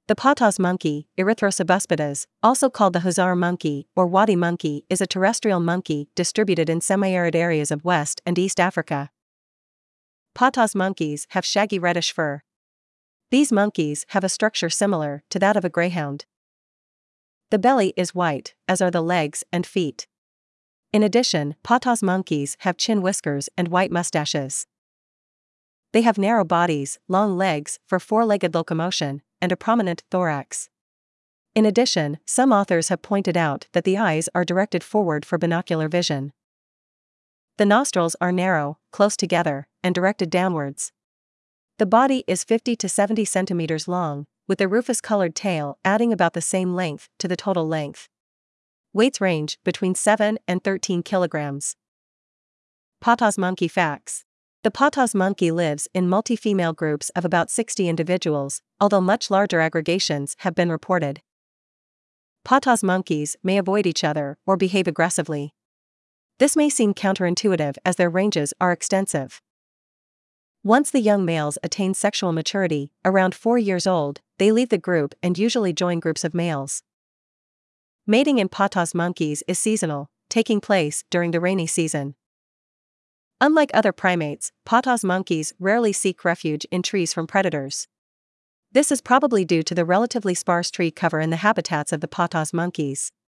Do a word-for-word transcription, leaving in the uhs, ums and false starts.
The Pata's monkey, Erythrosabuspides, also called the Hazara monkey or Wadi monkey, is a terrestrial monkey distributed in semi-arid areas of West and East Africa. Pata's monkeys have shaggy reddish fur. These monkeys have a structure similar to that of a greyhound. The belly is white, as are the legs and feet. In addition, Pata's monkeys have chin whiskers and white mustaches. They have narrow bodies, long legs for four-legged locomotion, and a prominent thorax. In addition, some authors have pointed out that the eyes are directed forward for binocular vision. The nostrils are narrow, close together, and directed downwards. The body is fifty to seventy centimeters long, with a rufous-colored tail adding about the same length to the total length. Weights range between seven and thirteen kilograms. Pata's monkey facts. The Pata's monkey lives in multi-female groups of about sixty individuals, although much larger aggregations have been reported. Pata's monkeys may avoid each other or behave aggressively. This may seem counterintuitive as their ranges are extensive. Once the young males attain sexual maturity, around four years old, they leave the group and usually join groups of males. Mating in Pata's monkeys is seasonal, taking place during the rainy season. Unlike other primates, Pata's monkeys rarely seek refuge in trees from predators. This is probably due to the relatively sparse tree cover in the habitats of the Pata's monkeys.